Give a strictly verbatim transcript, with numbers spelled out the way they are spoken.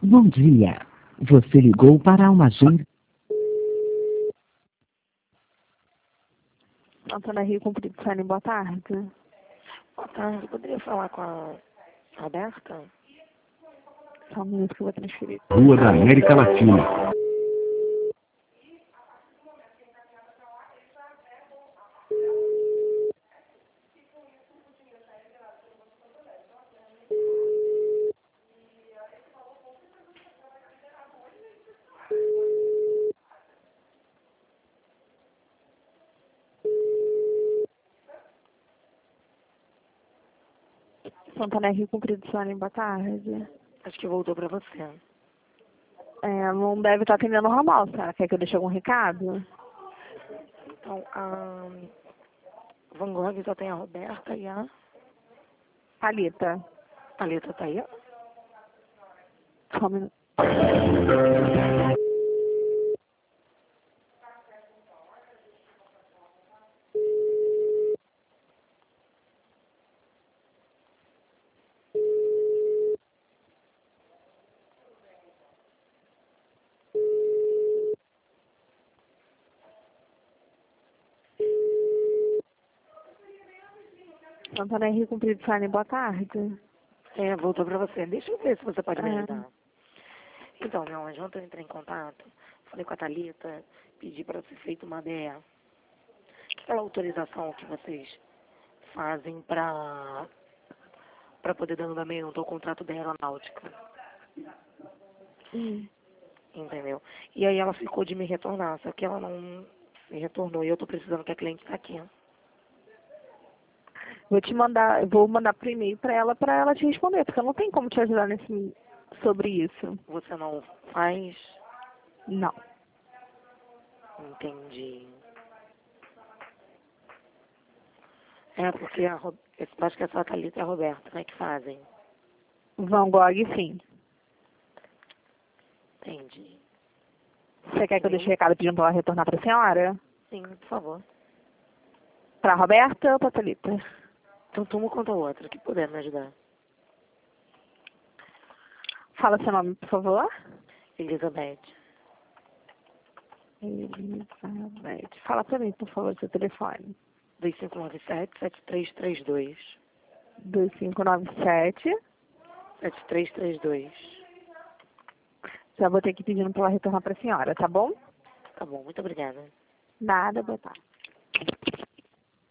Bom dia. Você ligou para uma agência. Antônia Rio Cumprido Sani, boa tarde. Boa tarde, poderia falar com a Roberta? Só um minuto que eu vou transferir. Rua da América Latina. Antônia Rio Cumprido Sani, boa tarde. Acho que voltou para você. É, não deve estar atendendo o ramal, senhora. Quer que eu deixe algum recado? Então, a Van Gogh só tem a Roberta e a Thalita. Thalita tá aí? Só um minuto. Antônia Rio Cumprido Sani, boa tarde. É, voltou para você. Deixa eu ver se você pode me É. ajudar. Então, meu anjo, ontem eu entrei em contato, falei com a Thalita, pedi para ser feita uma D E. Aquela autorização que vocês fazem para para poder dar andamento ao contrato da aeronáutica. Hum. Entendeu? E aí ela ficou de me retornar, só que ela não me retornou e eu tô precisando que a cliente tá aqui. Vou te mandar, eu vou mandar por e-mail para ela, para ela te responder, porque eu não tenho como te ajudar nesse, sobre isso. Você não faz? Não. Entendi. É, porque a, Ro- eu acho que é só a Thalita e a Roberta, né, que fazem. Van Gogh, sim. Entendi. Você quer que eu deixe o recado pedindo para ela retornar para a senhora? Sim, por favor. Para a Roberta ou para a Thalita? Tanto uma quanto a outra, que puder me ajudar. Fala seu nome, por favor. Elizabeth. Elizabeth. Fala para mim, por favor, seu telefone. dois cinco nove sete, sete três três dois. dois cinco nove sete. sete três três dois. Já vou ter aqui pedindo para ela retornar para a senhora, tá bom? Tá bom, muito obrigada. Nada, boa tarde.